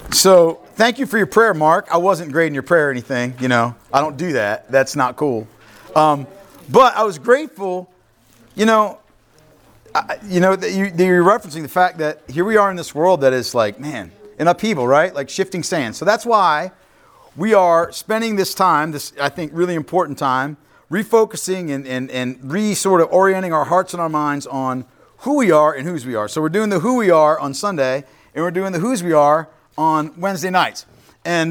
So thank you for your prayer, Mark. I wasn't grading your prayer or anything. I don't do that. That's not cool. But I was grateful, that you're referencing the fact that here we are in this world that is like, man, in upheaval, right? Like shifting sand. So that's why we are spending this time, this, I think, really important time, refocusing and sort of orienting our hearts and our minds on who we are and whose we are. So we're doing the who we are on Sunday, and we're doing the whose we are on Wednesday nights. And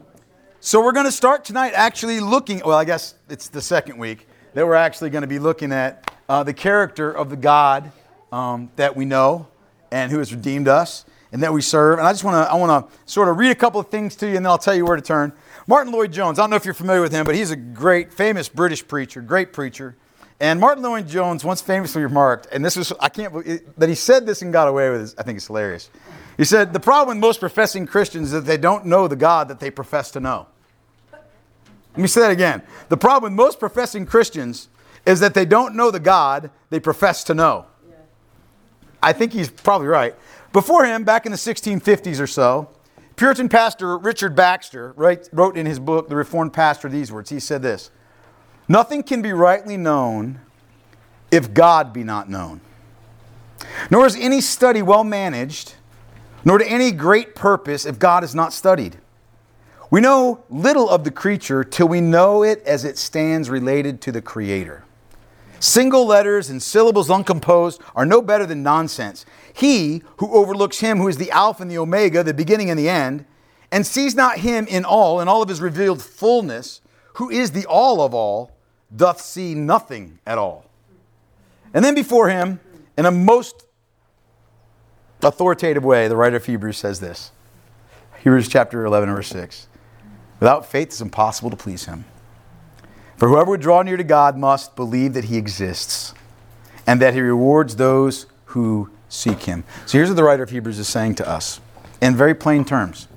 so we're going to start tonight actually looking, well, I guess it's the second week that we're actually going to be looking at the character of the God that we know and who has redeemed us and that we serve. And I want to sort of read a couple of things to you, and then I'll tell you where to turn. Martin Lloyd-Jones, I don't know if you're familiar with him, but he's a great, famous British preacher, great preacher. And Martin Lloyd-Jones once famously remarked, and this is, I can't believe that he said this and got away with it. I think it's hilarious. He said, the problem with most professing Christians is that they don't know the God that they profess to know. Let me say that again. The problem with most professing Christians is that they don't know the God they profess to know. Yeah. I think he's probably right. Before him, back in the 1650s or so, Puritan pastor Richard Baxter wrote in his book, The Reformed Pastor, these words. He said this: nothing can be rightly known if God be not known. Nor is any study well managed, nor to any great purpose if God is not studied. We know little of the creature till we know it as it stands related to the Creator. Single letters and syllables uncomposed are no better than nonsense. He who overlooks him who is the Alpha and the Omega, the beginning and the end, and sees not him in all of his revealed fullness, who is the all of all, doth see nothing at all. And then before him, in a most authoritative way, the writer of Hebrews says this. Hebrews chapter 11, verse 6. Without faith it's impossible to please him. For whoever would draw near to God must believe that he exists and that he rewards those who seek him. So here's what the writer of Hebrews is saying to us in very plain terms.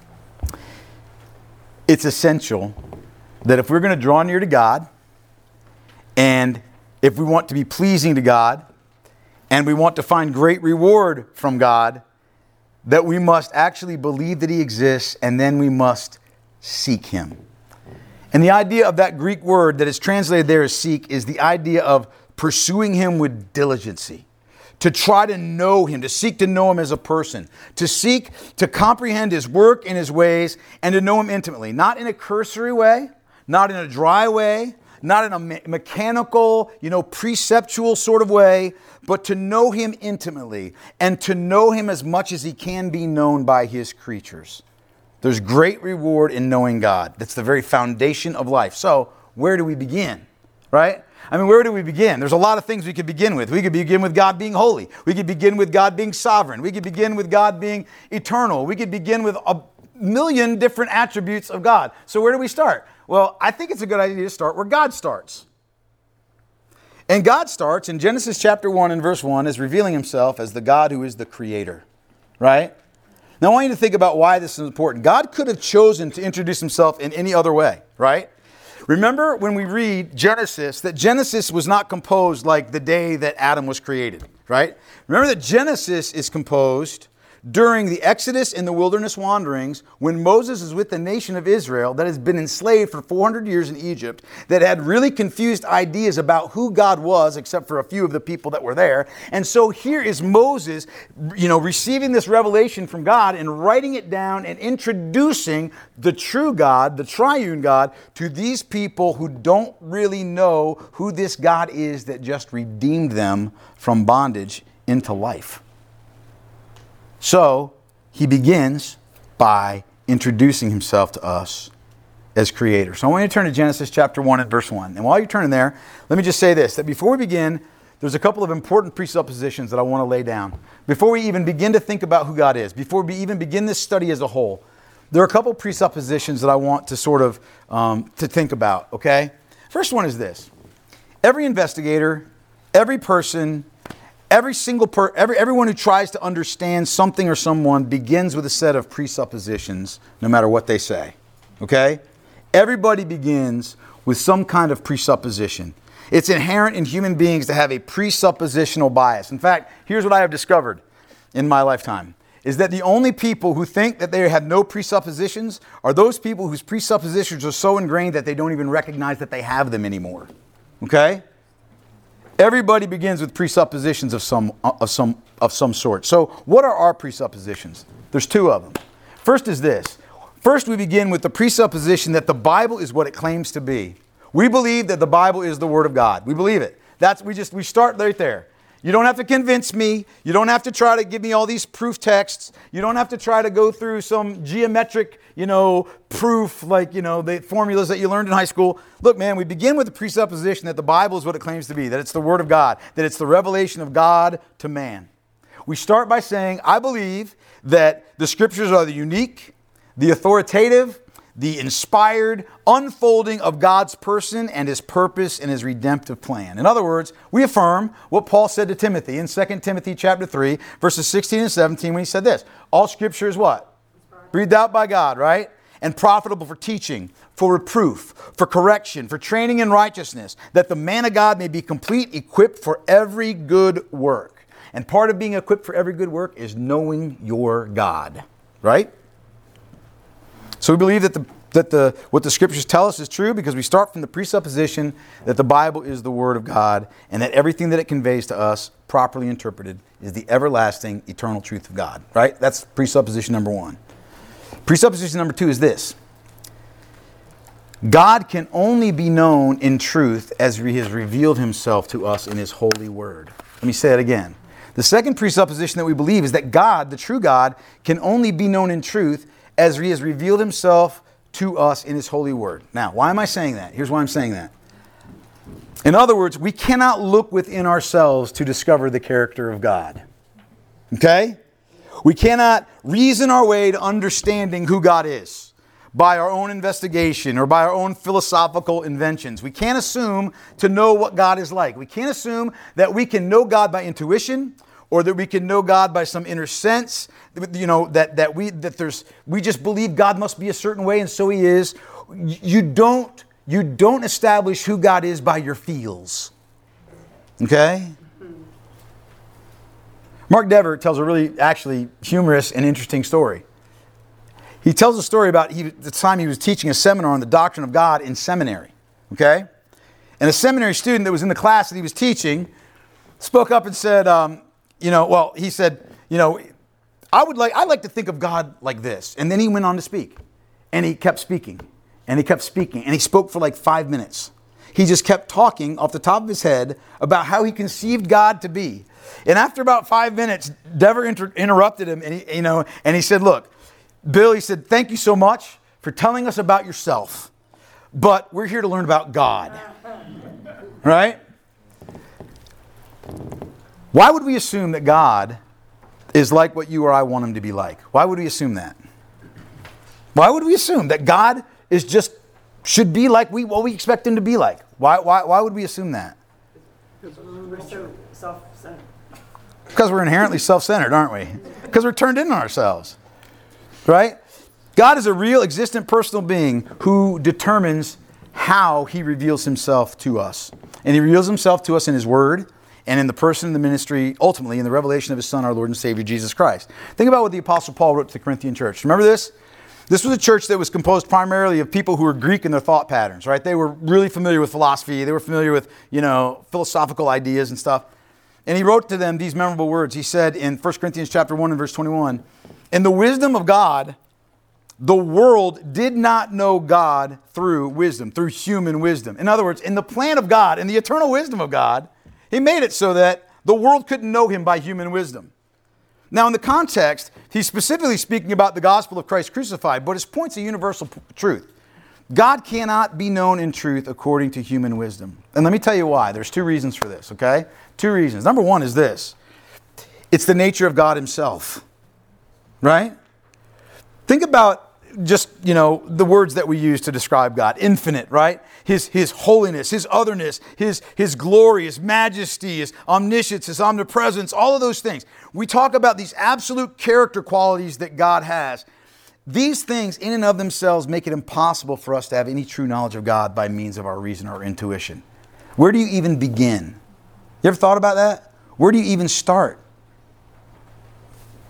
It's essential that if we're going to draw near to God, and if we want to be pleasing to God, and we want to find great reward from God, that we must actually believe that he exists, and then we must seek him. And the idea of that Greek word that is translated there as seek is the idea of pursuing him with diligency. To try to know him, to seek to know him as a person. To seek to comprehend his work and his ways and to know him intimately. Not in a cursory way, not in a dry way, not in a mechanical, preceptual sort of way, but to know him intimately and to know him as much as he can be known by his creatures. There's great reward in knowing God. That's the very foundation of life. So, where do we begin? Right? Where do we begin? There's a lot of things we could begin with. We could begin with God being holy. We could begin with God being sovereign. We could begin with God being eternal. We could begin with a million different attributes of God. So where do we start? Well, I think it's a good idea to start where God starts. And God starts in Genesis chapter 1 and verse 1 as revealing himself as the God who is the creator. Right? Now I want you to think about why this is important. God could have chosen to introduce himself in any other way. Right? Remember when we read Genesis, that Genesis was not composed like the day that Adam was created, right? Remember that Genesis is composed during the Exodus and the wilderness wanderings when Moses is with the nation of Israel that has been enslaved for 400 years in Egypt, that had really confused ideas about who God was, except for a few of the people that were there. And so here is Moses, receiving this revelation from God and writing it down and introducing the true God, the triune God, to these people who don't really know who this God is that just redeemed them from bondage into life. So, he begins by introducing himself to us as creator. So I want you to turn to Genesis chapter 1 and verse 1. And while you're turning there, let me just say this, that before we begin, there's a couple of important presuppositions that I want to lay down. Before we even begin to think about who God is, before we even begin this study as a whole, there are a couple of presuppositions that I want to sort of to think about, okay? First one is this. Every investigator, every person, everyone who tries to understand something or someone begins with a set of presuppositions, no matter what they say. Okay? Everybody begins with some kind of presupposition. It's inherent in human beings to have a presuppositional bias. In fact, here's what I have discovered in my lifetime. is that the only people who think that they have no presuppositions are those people whose presuppositions are so ingrained that they don't even recognize that they have them anymore. Okay? Everybody begins with presuppositions of some sort. So what are our presuppositions? There's two of them. First is this. First, we begin with the presupposition that the Bible is what it claims to be. We believe that the Bible is the Word of God. We believe it. We start right there. You don't have to convince me. You don't have to try to give me all these proof texts. You don't have to try to go through some geometric, proof like, the formulas that you learned in high school. Look, man, we begin with the presupposition that the Bible is what it claims to be, that it's the Word of God, that it's the revelation of God to man. We start by saying, I believe that the Scriptures are the unique, the authoritative, the inspired unfolding of God's person and His purpose and His redemptive plan. In other words, we affirm what Paul said to Timothy in 2 Timothy chapter 3, verses 16 and 17 when he said this. All Scripture is what? Breathed out by God, right? And profitable for teaching, for reproof, for correction, for training in righteousness, that the man of God may be complete, equipped for every good work. And part of being equipped for every good work is knowing your God, right? So we believe that what the Scriptures tell us is true because we start from the presupposition that the Bible is the Word of God and that everything that it conveys to us, properly interpreted, is the everlasting, eternal truth of God. Right? That's presupposition number one. Presupposition number two is this. God can only be known in truth as He has revealed Himself to us in His holy Word. Let me say it again. The second presupposition that we believe is that God, the true God, can only be known in truth as He has revealed Himself to us in His holy Word. Now, why am I saying that? Here's why I'm saying that. In other words, we cannot look within ourselves to discover the character of God. Okay? We cannot reason our way to understanding who God is by our own investigation or by our own philosophical inventions. We can't assume to know what God is like. We can't assume that we can know God by intuition or that we can know God by some inner sense, we just believe God must be a certain way and so He is. You don't establish who God is by your feels. Okay? Mark Dever tells a really actually humorous and interesting story. He tells a story about the time he was teaching a seminar on the doctrine of God in seminary. Okay? And a seminary student that was in the class that he was teaching spoke up and said, he said, I like to think of God like this. And then he went on to speak. And he kept speaking. And he kept speaking. And he spoke for like 5 minutes. He just kept talking off the top of his head about how he conceived God to be. And after about 5 minutes, Dever interrupted him and he said, look, Bill, he said, thank you so much for telling us about yourself. But we're here to learn about God. Right? Why would we assume that God is like what you or I want Him to be like? Why would we assume that? Why would we assume that God should be like what we expect Him to be like? Why would we assume that? Because we're so self-centered. Because we're inherently self-centered, aren't we? Because we're turned in on ourselves. Right? God is a real, existent, personal being who determines how He reveals Himself to us. And He reveals Himself to us in His Word, and in the person and the ministry, ultimately in the revelation of His Son, our Lord and Savior, Jesus Christ. Think about what the Apostle Paul wrote to the Corinthian church. Remember this? This was a church that was composed primarily of people who were Greek in their thought patterns, right? They were really familiar with philosophy. They were familiar with, philosophical ideas and stuff. And he wrote to them these memorable words. He said in 1 Corinthians chapter 1 and verse 21, in the wisdom of God, the world did not know God through wisdom, through human wisdom. In other words, in the plan of God, in the eternal wisdom of God, He made it so that the world couldn't know Him by human wisdom. Now, in the context, he's specifically speaking about the gospel of Christ crucified, but his point's a universal truth. God cannot be known in truth according to human wisdom. And let me tell you why. There's two reasons for this, okay? Two reasons. Number one is this. It's the nature of God Himself, right? Think about just, the words that we use to describe God. Infinite, right? His holiness, His otherness, His glory, His majesty, His omniscience, His omnipresence, all of those things. We talk about these absolute character qualities that God has. These things in and of themselves make it impossible for us to have any true knowledge of God by means of our reason or intuition. Where do you even begin? You ever thought about that? Where do you even start?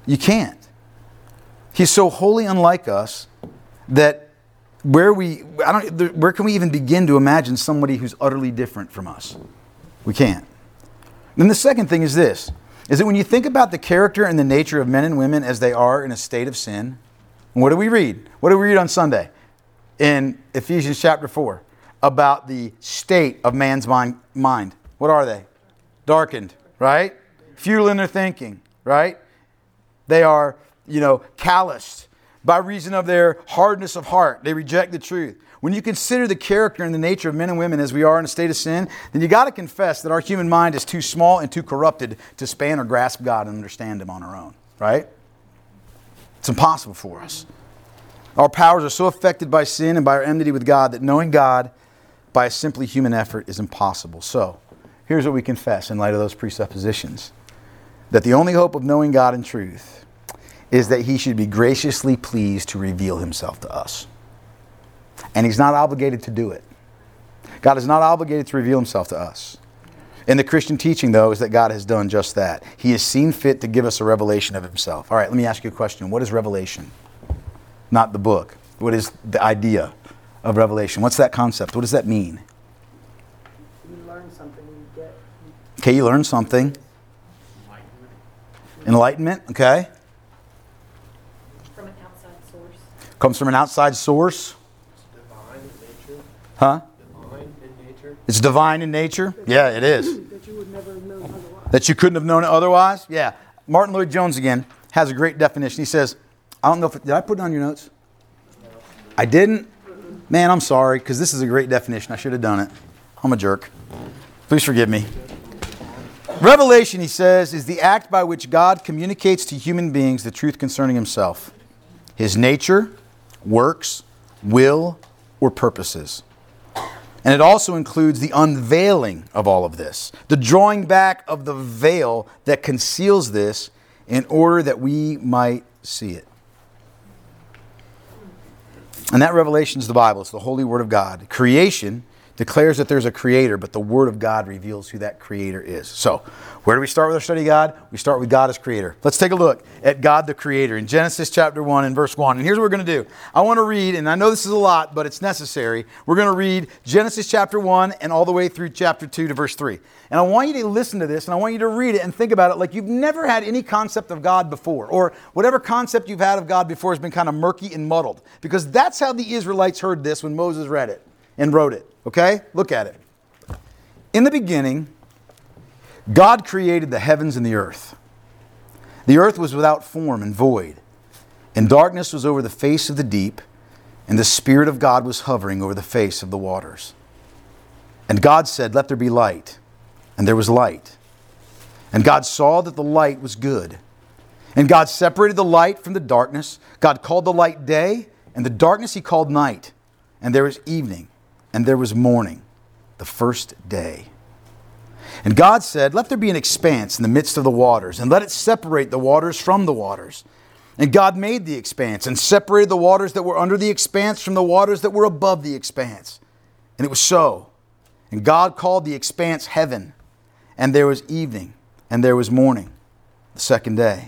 You can't. He's so wholly unlike us that where can we even begin to imagine somebody who's utterly different from us? We can't. Then the second thing is this, is that when you think about the character and the nature of men and women as they are in a state of sin, what do we read? What do we read on Sunday? In Ephesians chapter 4, about the state of man's mind. What are they? Darkened, right? Futile in their thinking, right? They are, calloused by reason of their hardness of heart. They reject the truth. When you consider the character and the nature of men and women as we are in a state of sin, then you got to confess that our human mind is too small and too corrupted to span or grasp God and understand Him on our own, right? It's impossible for us. Our powers are so affected by sin and by our enmity with God that knowing God by a simply human effort is impossible. So, here's what we confess in light of those presuppositions. That the only hope of knowing God in truth is that He should be graciously pleased to reveal Himself to us. And He's not obligated to do it. God is not obligated to reveal Himself to us. And the Christian teaching, though, is that God has done just that. He has seen fit to give us a revelation of Himself. All right, let me ask you a question. What is revelation? Not the book. What is the idea of revelation? What's that concept? What does that mean? You learn something, you get... Okay, you learn something. Enlightenment, okay. From an outside source. Comes from an outside source. It's divine in nature. Huh? Divine in nature. It's divine in nature. Yeah, it is. That you would never have known otherwise. That you couldn't have known it otherwise. Yeah. Martin Lloyd-Jones again has a great definition. He says, I don't know did I put it on your notes? I didn't? Man, I'm sorry, because this is a great definition. I should have done it. I'm a jerk. Please forgive me. Revelation, he says, is the act by which God communicates to human beings the truth concerning Himself, His nature, works, will, or purposes. And it also includes the unveiling of all of this, the drawing back of the veil that conceals this in order that we might see it. And that revelation is the Bible. It's the holy Word of God. Creation declares that there's a Creator, but the Word of God reveals who that Creator is. So, where do we start with our study of God? We start with God as Creator. Let's take a look at God the Creator in Genesis chapter 1 and verse 1. And here's what we're going to do. I want to read, and I know this is a lot, but it's necessary. We're going to read Genesis chapter 1 and all the way through chapter 2 to verse 3. And I want you to listen to this, and I want you to read it and think about it like you've never had any concept of God before, or whatever concept you've had of God before has been kind of murky and muddled. Because that's how the Israelites heard this when Moses read it and wrote it. Okay? Look at it. In the beginning, God created the heavens and the earth. The earth was without form and void, and darkness was over the face of the deep, and the Spirit of God was hovering over the face of the waters. And God said, "Let there be light." And there was light. And God saw that the light was good. And God separated the light from the darkness. God called the light day, and the darkness He called night. And there was evening, and there was morning, the first day. And God said, "Let there be an expanse in the midst of the waters, and let it separate the waters from the waters." And God made the expanse, and separated the waters that were under the expanse from the waters that were above the expanse. And it was so. And God called the expanse heaven. And there was evening, and there was morning, the second day.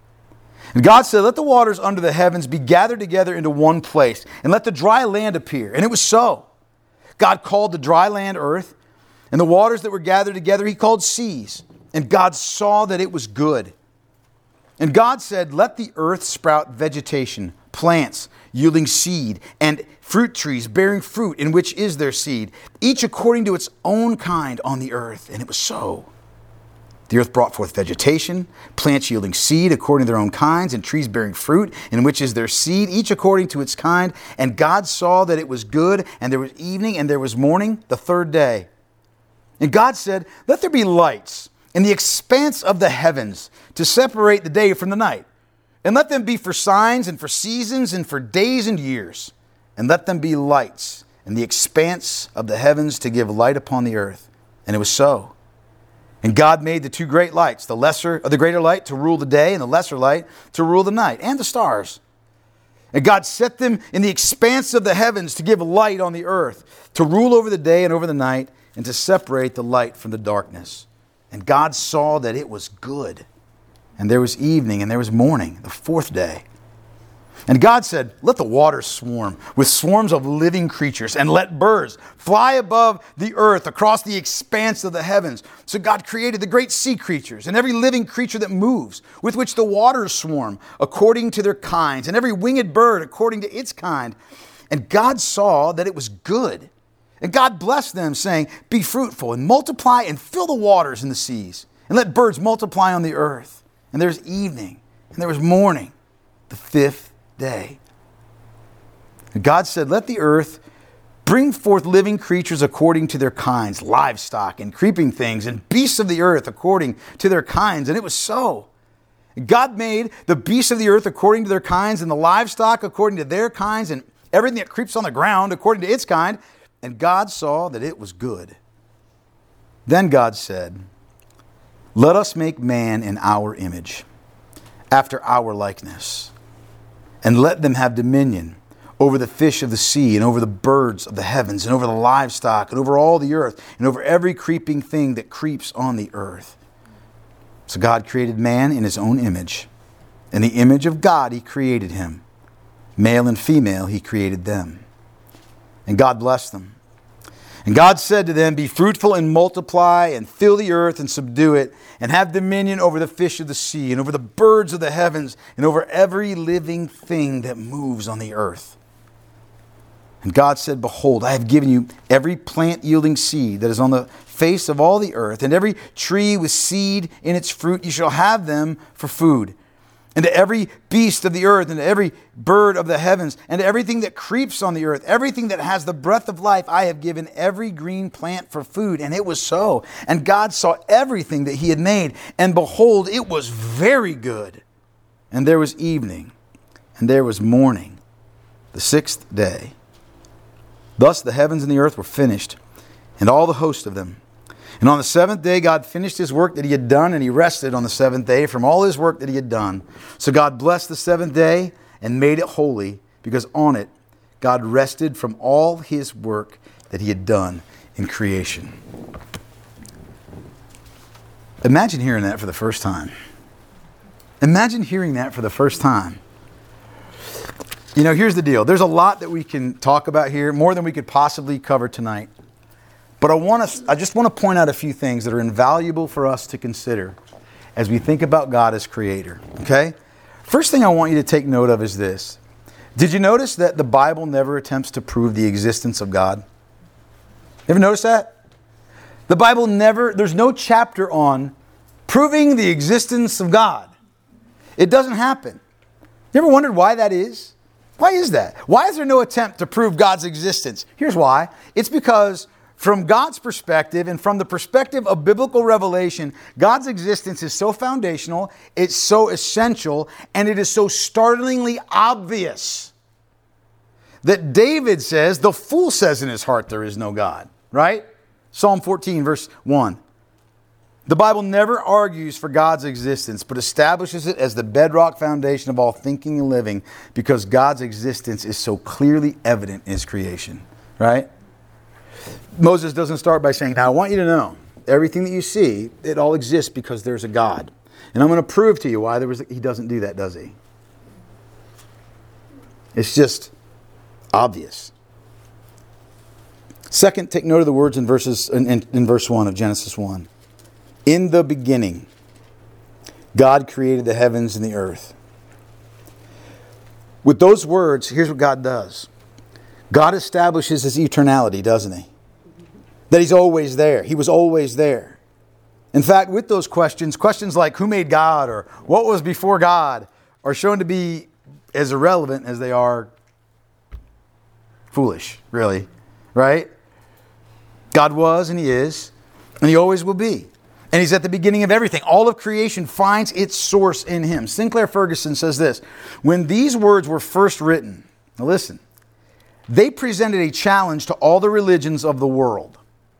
And God said, "Let the waters under the heavens be gathered together into one place, and let the dry land appear." And it was so. God called the dry land earth, and the waters that were gathered together He called seas. And God saw that it was good. And God said, "Let the earth sprout vegetation, plants yielding seed, and fruit trees bearing fruit in which is their seed, each according to its own kind on the earth." And it was so. The earth brought forth vegetation, plants yielding seed according to their own kinds, and trees bearing fruit in which is their seed, each according to its kind. And God saw that it was good, and there was evening, and there was morning, the third day. And God said, "Let there be lights in the expanse of the heavens to separate the day from the night. And let them be for signs and for seasons and for days and years. And let them be lights in the expanse of the heavens to give light upon the earth." And it was so. And God made the two great lights, the greater light to rule the day, and the lesser light to rule the night, and the stars. And God set them in the expanse of the heavens to give light on the earth, to rule over the day and over the night, and to separate the light from the darkness. And God saw that it was good. And there was evening, and there was morning, the fourth day. And God said, let the waters swarm with swarms of living creatures, and let birds fly above the earth across the expanse of the heavens. So God created the great sea creatures and every living creature that moves, with which the waters swarm, according to their kinds, and every winged bird according to its kind. And God saw that it was good. And God blessed them, saying, be fruitful and multiply and fill the waters in the seas, and let birds multiply on the earth. And there was evening, and there was morning, the fifth day. And God said, let the earth bring forth living creatures according to their kinds, livestock and creeping things, and beasts of the earth according to their kinds. And it was so. And God made the beasts of the earth according to their kinds, and the livestock according to their kinds, and everything that creeps on the ground according to its kind. And God saw that it was good. Then God said, let us make man in our image, after our likeness, and let them have dominion over the fish of the sea, and over the birds of the heavens, and over the livestock, and over all the earth, and over every creeping thing that creeps on the earth. So God created man in his own image. In the image of God he created him. Male and female he created them. And God blessed them. And God said to them, be fruitful and multiply, and fill the earth and subdue it, and have dominion over the fish of the sea, and over the birds of the heavens, and over every living thing that moves on the earth. And God said, behold, I have given you every plant yielding seed that is on the face of all the earth, and every tree with seed in its fruit. You shall have them for food. And to every beast of the earth, and to every bird of the heavens, and to everything that creeps on the earth, everything that has the breath of life, I have given every green plant for food. And it was so. And God saw everything that he had made, and behold, it was very good. And there was evening, and there was morning, the sixth day. Thus the heavens and the earth were finished, and all the host of them. And on the seventh day, God finished his work that he had done, and he rested on the seventh day from all his work that he had done. So God blessed the seventh day and made it holy, because on it God rested from all his work that he had done in creation. Imagine hearing that for the first time. Imagine hearing that for the first time. You know, here's the deal. There's a lot that we can talk about here, more than we could possibly cover tonight. But I just want to point out a few things that are invaluable for us to consider as we think about God as creator. Okay? First thing I want you to take note of is this. Did you notice that the Bible never attempts to prove the existence of God? Ever notice that? The Bible there's no chapter on proving the existence of God. It doesn't happen. You ever wondered why that is? Why is that? Why is there no attempt to prove God's existence? Here's why. It's because from God's perspective, and from the perspective of biblical revelation, God's existence is so foundational, it's so essential, and it is so startlingly obvious that David says, the fool says in his heart there is no God, right? Psalm 14, verse 1. The Bible never argues for God's existence, but establishes it as the bedrock foundation of all thinking and living, because God's existence is so clearly evident in his creation, right? Moses doesn't start by saying, now I want you to know, everything that you see, it all exists because there's a God. And I'm going to prove to you why he doesn't do that, does he? It's just obvious. Second, take note of the words in verse 1 of Genesis 1. In the beginning, God created the heavens and the earth. With those words, here's what God does. God establishes his eternality, doesn't he? That he's always there. He was always there. In fact, with those questions like who made God or what was before God are shown to be as irrelevant as they are foolish, really. Right? God was and he is and he always will be. And he's at the beginning of everything. All of creation finds its source in him. Sinclair Ferguson says this, when these words were first written, now listen, they presented a challenge to all the religions of the world.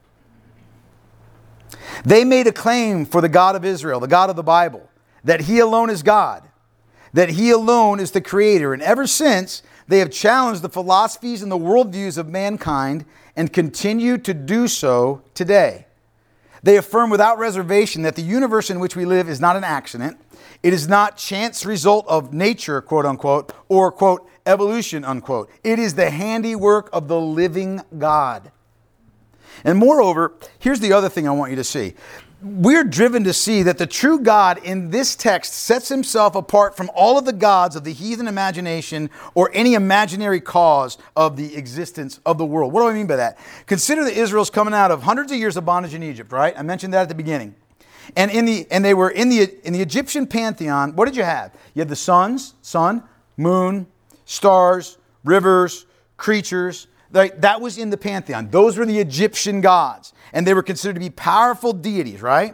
They made a claim for the God of Israel, the God of the Bible, that he alone is God, that he alone is the creator. And ever since, they have challenged the philosophies and the worldviews of mankind and continue to do so today. They affirm without reservation that the universe in which we live is not an accident. It is not chance result of nature, quote unquote, or quote, evolution, unquote. It is the handiwork of the living God. And moreover, here's the other thing I want you to see. We're driven to see that the true God in this text sets himself apart from all of the gods of the heathen imagination or any imaginary cause of the existence of the world. What do I mean by that? Consider that Israel's coming out of hundreds of years of bondage in Egypt, right? I mentioned that at the beginning. And they were in the Egyptian pantheon. What did you have? You had the sun, moon, stars, rivers, creatures. That was in the pantheon. Those were the Egyptian gods. And they were considered to be powerful deities, right?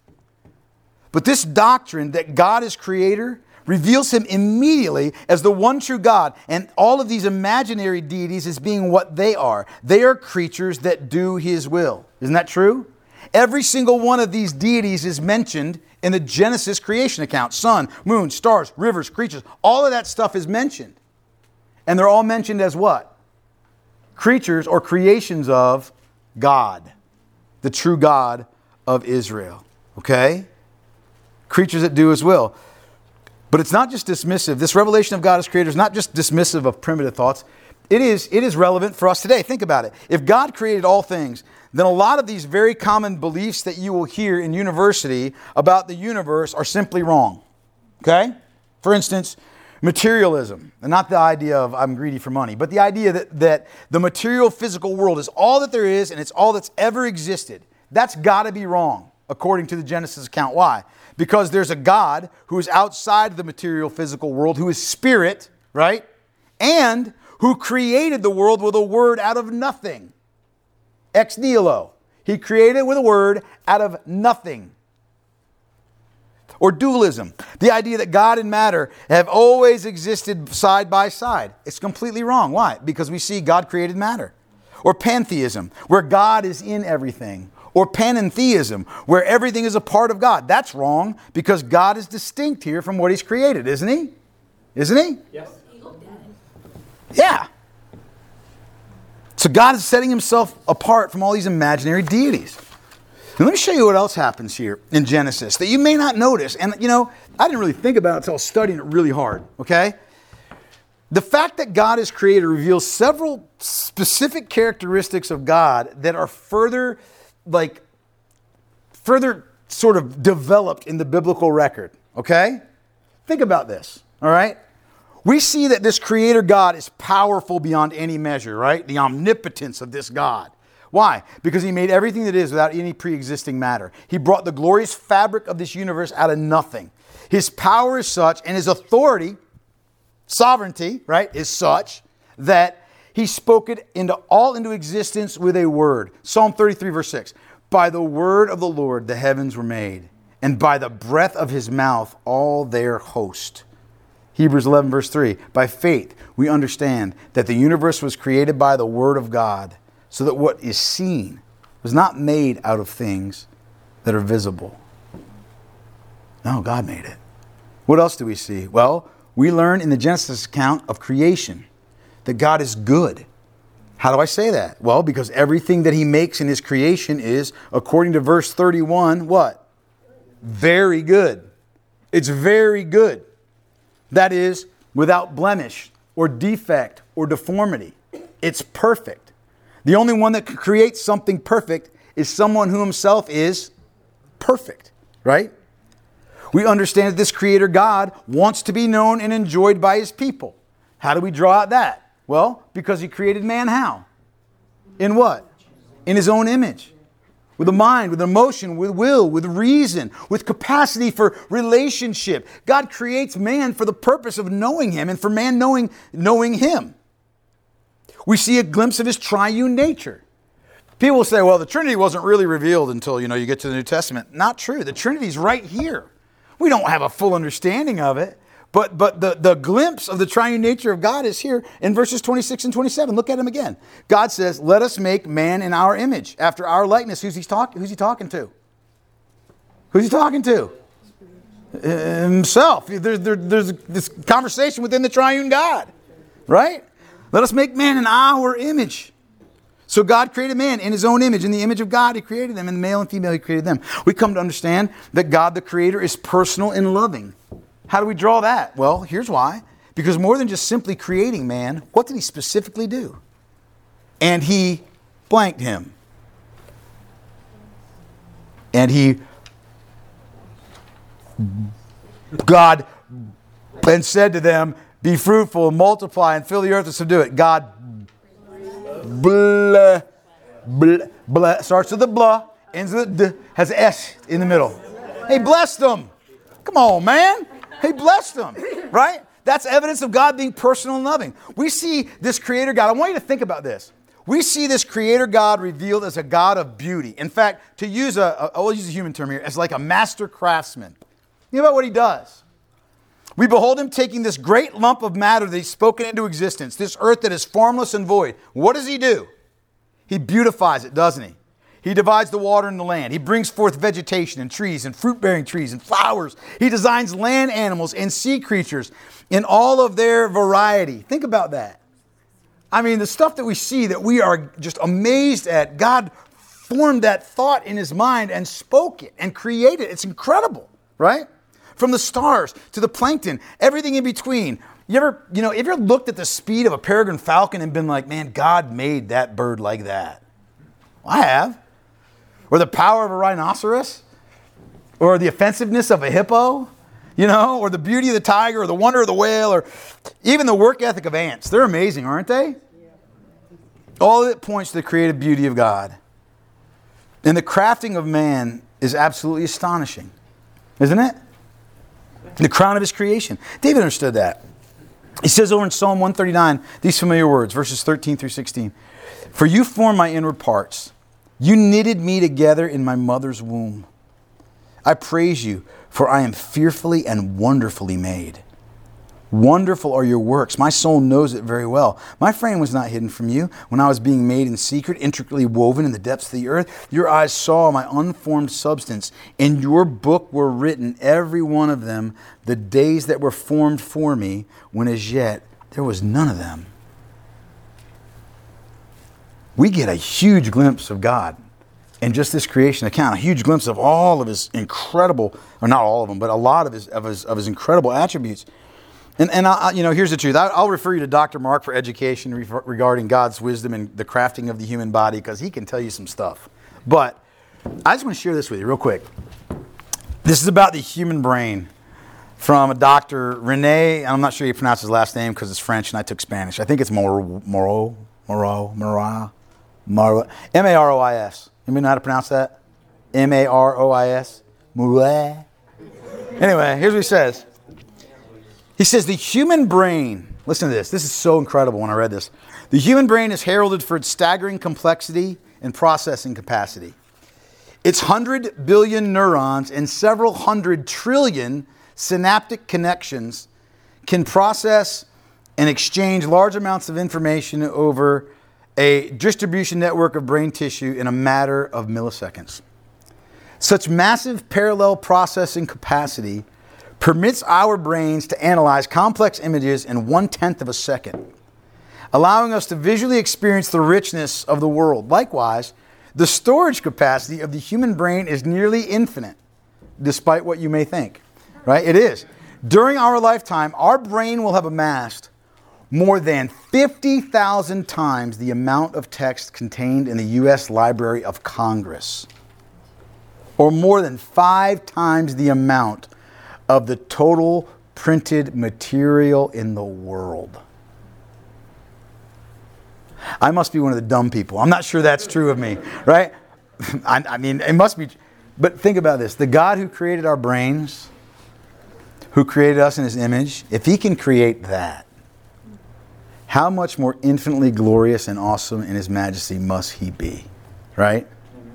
But this doctrine that God is creator reveals him immediately as the one true God. And all of these imaginary deities as being what they are. They are creatures that do his will. Isn't that true? Every single one of these deities is mentioned in the Genesis creation account. Sun, moon, stars, rivers, creatures. All of that stuff is mentioned. And they're all mentioned as what? Creatures or creations of God, the true God of Israel. Okay? Creatures that do his will. But it's not just dismissive. This revelation of God as creator is not just dismissive of primitive thoughts. It is relevant for us today. Think about it. If God created all things, then a lot of these very common beliefs that you will hear in university about the universe are simply wrong. Okay? For instance, materialism, and not the idea of I'm greedy for money, but the idea that the material physical world is all that there is and it's all that's ever existed. That's got to be wrong, according to the Genesis account. Why? Because there's a God who is outside the material physical world, who is spirit, right? And who created the world with a word out of nothing. Ex nihilo. He created it with a word out of nothing. Or dualism, the idea that God and matter have always existed side by side. It's completely wrong. Why? Because we see God created matter. Or pantheism, where God is in everything. Or panentheism, where everything is a part of God. That's wrong because God is distinct here from what he's created, isn't he? Isn't he? Yes. He looked at it. Yeah. So God is setting himself apart from all these imaginary deities. Now, let me show you what else happens here in Genesis that you may not notice. And, I didn't really think about it until I was studying it really hard, okay? The fact that God is creator reveals several specific characteristics of God that are further sort of developed in the biblical record, okay? Think about this, all right? We see that this creator God is powerful beyond any measure, right? The omnipotence of this God. Why? Because he made everything that is without any pre-existing matter. He brought the glorious fabric of this universe out of nothing. His power is such, and his authority, sovereignty, right, is such that he spoke it into existence with a word. Psalm 33, verse 6. By the word of the Lord the heavens were made, and by the breath of his mouth all their host. Hebrews 11, verse 3. By faith we understand that the universe was created by the word of God, so that what is seen was not made out of things that are visible. No, God made it. What else do we see? Well, we learn in the Genesis account of creation that God is good. How do I say that? Well, because everything that he makes in his creation is, according to verse 31, what? Very good. It's very good. That is, without blemish or defect or deformity. It's perfect. The only one that can create something perfect is someone who himself is perfect, right? We understand that this creator God wants to be known and enjoyed by his people. How do we draw out that? Well, because he created man how? In what? In his own image. With a mind, with emotion, with will, with reason, with capacity for relationship. God creates man for the purpose of knowing him and for man knowing him. We see a glimpse of his triune nature. People will say, well, the Trinity wasn't really revealed until, you get to the New Testament. Not true. The Trinity's right here. We don't have a full understanding of it, but the glimpse of the triune nature of God is here in verses 26 and 27. Look at them again. God says, let us make man in our image, after our likeness. Who's he talking to? Who's he talking to? Himself. There's this conversation within the triune God, right? Let us make man in our image. So God created man in his own image. In the image of God, he created them. In male and female, he created them. We come to understand that God, the creator, is personal and loving. How do we draw that? Well, here's why. Because more than just simply creating man, what did he specifically do? And he blanked him. And God and said to them, be fruitful and multiply and fill the earth and subdue it. God blah, blah, blah, starts with the blah, ends with the d, has S in the middle. He blessed them. Come on, man. He blessed them, right? That's evidence of God being personal and loving. We see this creator God. I want you to think about this. We see this creator God revealed as a God of beauty. In fact, to use I'll use a human term here, as like a master craftsman. Think about what he does. We behold him taking this great lump of matter that he's spoken into existence, this earth that is formless and void. What does he do? He beautifies it, doesn't he? He divides the water and the land. He brings forth vegetation and trees and fruit-bearing trees and flowers. He designs land animals and sea creatures in all of their variety. Think about that. I mean, the stuff that we see that we are just amazed at, God formed that thought in his mind and spoke it and created it. It's incredible, right? From the stars to the plankton, everything in between. You ever looked at the speed of a peregrine falcon and been like, man, God made that bird like that? I have. Or the power of a rhinoceros, or the offensiveness of a hippo, or the beauty of the tiger, or the wonder of the whale, or even the work ethic of ants. They're amazing, aren't they? All of it points to the creative beauty of God. And the crafting of man is absolutely astonishing, isn't it? The crown of his creation. David understood that. He says over in Psalm 139, these familiar words, verses 13 through 16. For you formed my inward parts. You knitted me together in my mother's womb. I praise you, for I am fearfully and wonderfully made. Wonderful are your works. My soul knows it very well. My frame was not hidden from you when I was being made in secret, intricately woven in the depths of the earth. Your eyes saw my unformed substance. In your book were written, every one of them, the days that were formed for me, when as yet there was none of them. We get a huge glimpse of God in just this creation account, a huge glimpse of all of his incredible, or not all of them, but a lot of his incredible attributes. And here's the truth. I'll refer you to Dr. Mark for education regarding God's wisdom and the crafting of the human body, because he can tell you some stuff. But I just want to share this with you real quick. This is about the human brain from a Dr. Rene. I'm not sure you pronounce his last name because it's French and I took Spanish. I think it's Marois. M-A-R-O-I-S. You know how to pronounce that? M-A-R-O-I-S. Marois. Anyway, here's what he says. He says the human brain, listen to this. This is so incredible when I read this. The human brain is heralded for its staggering complexity and processing capacity. Its 100 billion neurons and several 100 trillion synaptic connections can process and exchange large amounts of information over a distribution network of brain tissue in a matter of milliseconds. Such massive parallel processing capacity permits our brains to analyze complex images in 1/10 of a second, allowing us to visually experience the richness of the world. Likewise, the storage capacity of the human brain is nearly infinite, despite what you may think, right? It is. During our lifetime, our brain will have amassed more than 50,000 times the amount of text contained in the U.S. Library of Congress, or more than 5 times the amount of the total printed material in the world. I must be one of the dumb people. I'm not sure that's true of me, right? I mean, it must be. But think about this. The God who created our brains, who created us in his image, if he can create that, how much more infinitely glorious and awesome in his majesty must he be, right?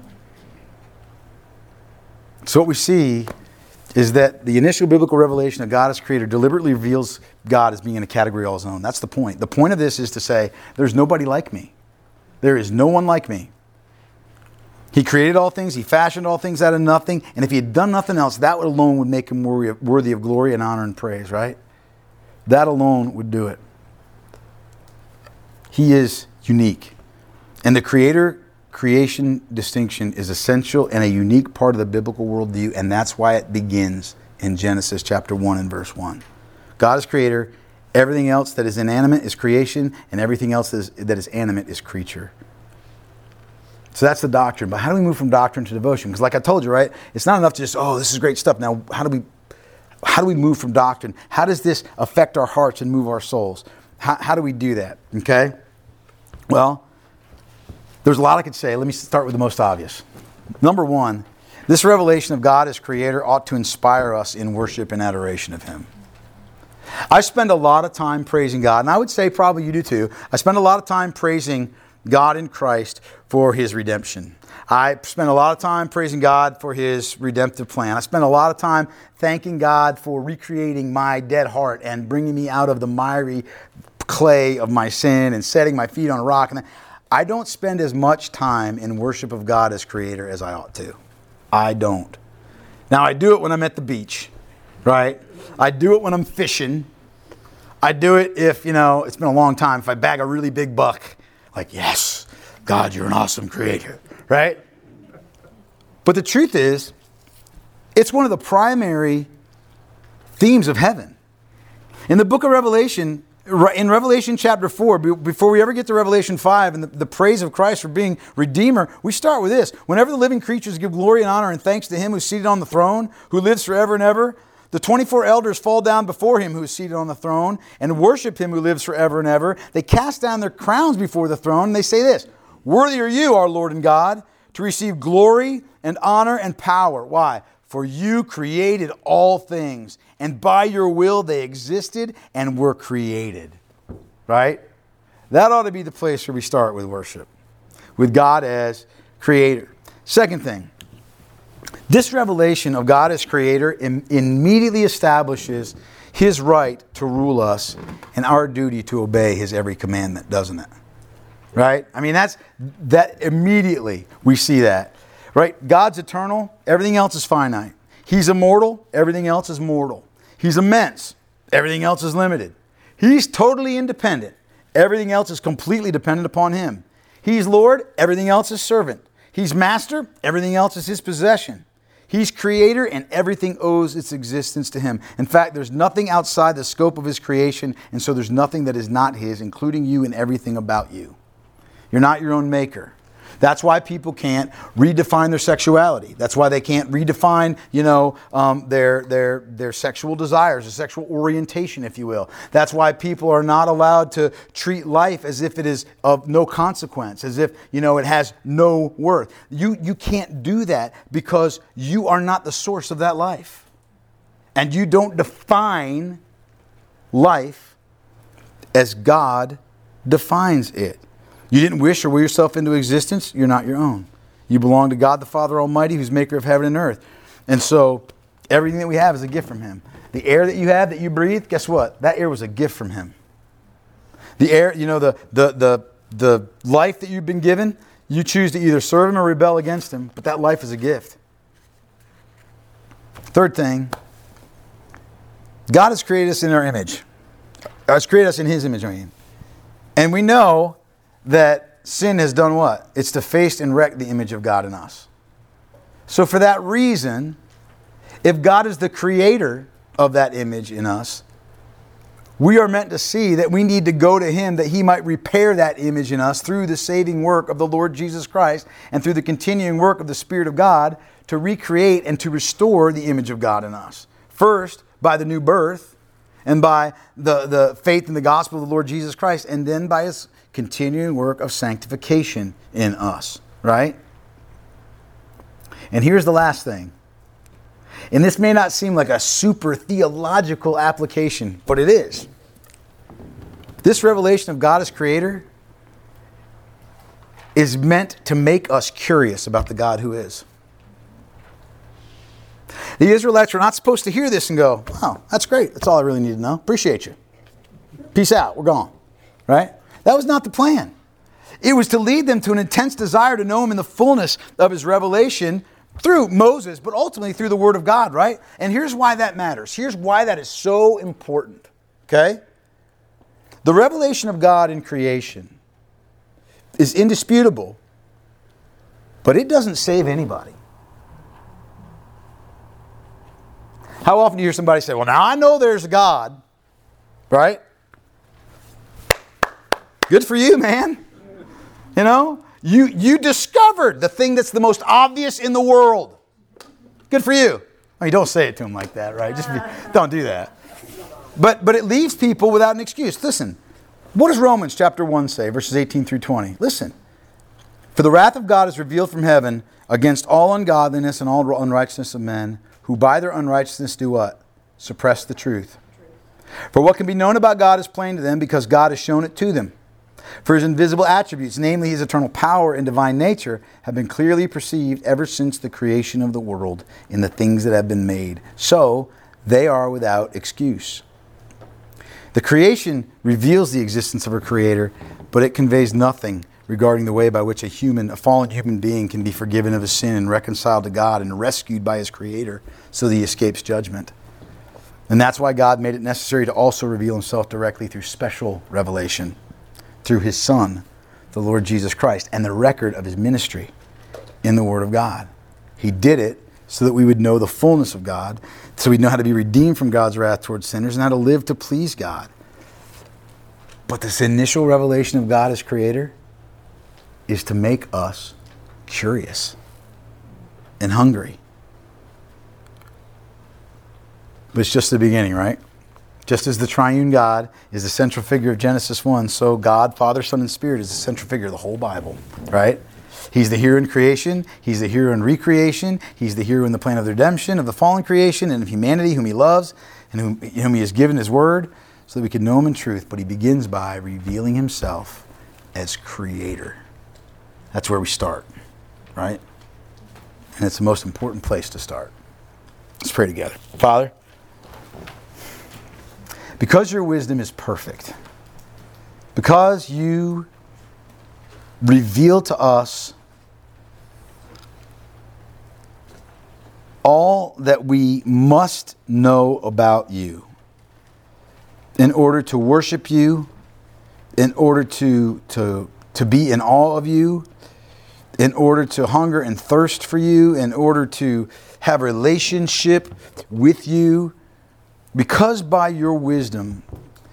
So what we see is that the initial biblical revelation of God as creator deliberately reveals God as being in a category all his own. That's the point. The point of this is to say, there's nobody like me. There is no one like me. He created all things. He fashioned all things out of nothing. And if he had done nothing else, that alone would make him worthy of glory and honor and praise, right? That alone would do it. He is unique. And the creation distinction is essential and a unique part of the biblical worldview, and that's why it begins in Genesis chapter 1 and verse 1. God is creator. Everything else that is inanimate is creation, and everything else that is animate is creature. So that's the doctrine. But how do we move from doctrine to devotion? Because like I told you, right, it's not enough to just, oh, this is great stuff. Now, how do we move from doctrine? How does this affect our hearts and move our souls? How do we do that? Okay? Well, there's a lot I could say. Let me start with the most obvious. Number one, this revelation of God as creator ought to inspire us in worship and adoration of him. I spend a lot of time praising God, and I would say probably you do too. I spend a lot of time praising God in Christ for his redemption. I spend a lot of time praising God for his redemptive plan. I spend a lot of time thanking God for recreating my dead heart and bringing me out of the miry clay of my sin and setting my feet on a rock. And I don't spend as much time in worship of God as creator as I ought to. I don't. Now, I do it when I'm at the beach, right? I do it when I'm fishing. I do it if, it's been a long time, if I bag a really big buck. Like, yes, God, you're an awesome creator, right? But the truth is, it's one of the primary themes of heaven. In the book of Revelation, in Revelation chapter 4, before we ever get to Revelation 5 and the praise of Christ for being Redeemer, we start with this. Whenever the living creatures give glory and honor and thanks to him who's seated on the throne, who lives forever and ever, the 24 elders fall down before him who is seated on the throne and worship him who lives forever and ever. They cast down their crowns before the throne and they say this, worthy are you, our Lord and God, to receive glory and honor and power. Why? For you created all things, and by your will they existed and were created. Right? That ought to be the place where we start with worship, with God as creator. Second thing, this revelation of God as creator immediately establishes his right to rule us and our duty to obey his every commandment, doesn't it? Right? I mean, that immediately we see that. Right? God's eternal. Everything else is finite. He's immortal. Everything else is mortal. He's immense. Everything else is limited. He's totally independent. Everything else is completely dependent upon him. He's Lord. Everything else is servant. He's master. Everything else is his possession. He's creator, and everything owes its existence to him. In fact, there's nothing outside the scope of his creation, and so there's nothing that is not his, including you and everything about you. You're not your own maker. That's why people can't redefine their sexuality. That's why they can't redefine, their sexual desires, their sexual orientation, if you will. That's why people are not allowed to treat life as if it is of no consequence, as if, it has no worth. You can't do that because you are not the source of that life. And you don't define life as God defines it. You didn't wish or will yourself into existence, you're not your own. You belong to God the Father Almighty, who's maker of heaven and earth. And so everything that we have is a gift from him. The air that you have, that you breathe, guess what? That air was a gift from him. The air, the life that you've been given, you choose to either serve him or rebel against him, but that life is a gift. Third thing, God has created us in our image. God has created us in his image, And we know that sin has done what? It's defaced and wrecked the image of God in us. So for that reason, if God is the creator of that image in us, we are meant to see that we need to go to him that he might repair that image in us through the saving work of the Lord Jesus Christ and through the continuing work of the Spirit of God to recreate and to restore the image of God in us. First, by the new birth and by the faith in the gospel of the Lord Jesus Christ, and then by his continuing work of sanctification in us, right? And here's the last thing. And this may not seem like a super theological application, but it is. This revelation of God as creator is meant to make us curious about the God who is. The Israelites were not supposed to hear this and go, oh, that's great. That's all I really need to know. Appreciate you. Peace out. We're gone. Right? That was not the plan. It was to lead them to an intense desire to know him in the fullness of his revelation through Moses, but ultimately through the Word of God, right? And here's why that matters. Here's why that is so important. Okay? The revelation of God in creation is indisputable, but it doesn't save anybody. How often do you hear somebody say, well, now I know there's a God, right? Good for you, man. You know, you discovered the thing that's the most obvious in the world. Good for you. I mean, don't say it to them like that, right? Don't do that. But it leaves people without an excuse. Listen, what does Romans chapter 1 say, verses 18 through 20? Listen. For the wrath of God is revealed from heaven against all ungodliness and all unrighteousness of men, who by their unrighteousness do what? Suppress the truth. For what can be known about God is plain to them, because God has shown it to them. For his invisible attributes, namely his eternal power and divine nature, have been clearly perceived ever since the creation of the world in the things that have been made. So they are without excuse. The creation reveals the existence of a creator, but it conveys nothing regarding the way by which a fallen human being can be forgiven of his sin and reconciled to God and rescued by his creator so that he escapes judgment. And that's why God made it necessary to also reveal himself directly through special revelation, through his Son, the Lord Jesus Christ, and the record of his ministry in the Word of God. He did it so that we would know the fullness of God, so we'd know how to be redeemed from God's wrath towards sinners and how to live to please God. But this initial revelation of God as Creator is to make us curious and hungry. But it's just the beginning, right? Just as the triune God is the central figure of Genesis 1, so God, Father, Son, and Spirit is the central figure of the whole Bible, right? He's the hero in creation. He's the hero in recreation. He's the hero in the plan of the redemption of the fallen creation and of humanity, whom he loves and whom he has given his word so that we can know him in truth. But he begins by revealing himself as Creator. That's where we start, right? And it's the most important place to start. Let's pray together. Father, because your wisdom is perfect, because you reveal to us all that we must know about you in order to worship you, in order to be in awe of you, in order to hunger and thirst for you, in order to have a relationship with you, because by your wisdom,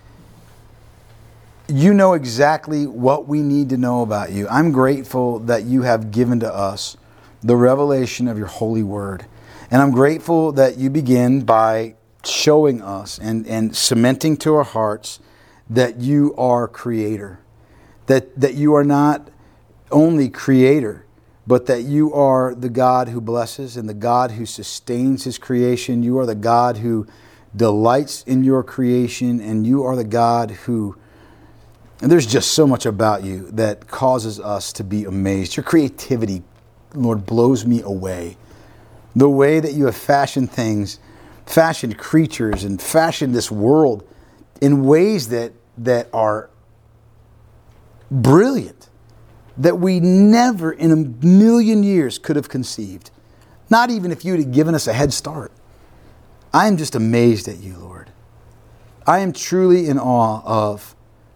you know exactly what we need to know about you. I'm grateful that you have given to us the revelation of your holy word. And I'm grateful that you begin by showing us and cementing to our hearts that you are Creator. That you are not only Creator, but that you are the God who blesses and the God who sustains his creation. You are the God who delights in your creation, and you are the God who... And there's just so much about you that causes us to be amazed. Your creativity, Lord, blows me away. The way that you have fashioned things, fashioned creatures, and fashioned this world in ways that are brilliant, that we never in a million years could have conceived. Not even if you had given us a head start. I am just amazed at you, Lord. I am truly in awe of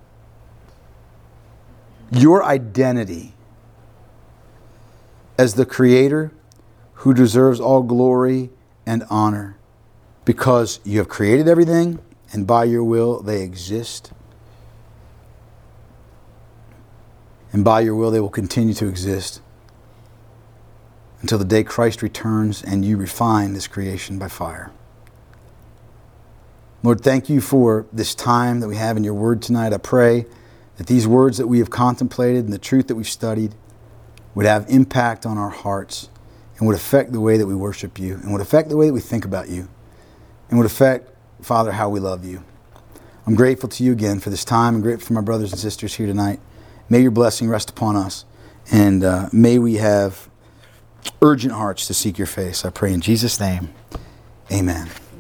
your identity as the Creator who deserves all glory and honor, because you have created everything and by your will they exist. And by your will they will continue to exist until the day Christ returns and you refine this creation by fire. Lord, thank you for this time that we have in your word tonight. I pray that these words that we have contemplated and the truth that we've studied would have impact on our hearts and would affect the way that we worship you and would affect the way that we think about you and would affect, Father, how we love you. I'm grateful to you again for this time and grateful for my brothers and sisters here tonight. May your blessing rest upon us, and may we have urgent hearts to seek your face. I pray in Jesus' name, amen.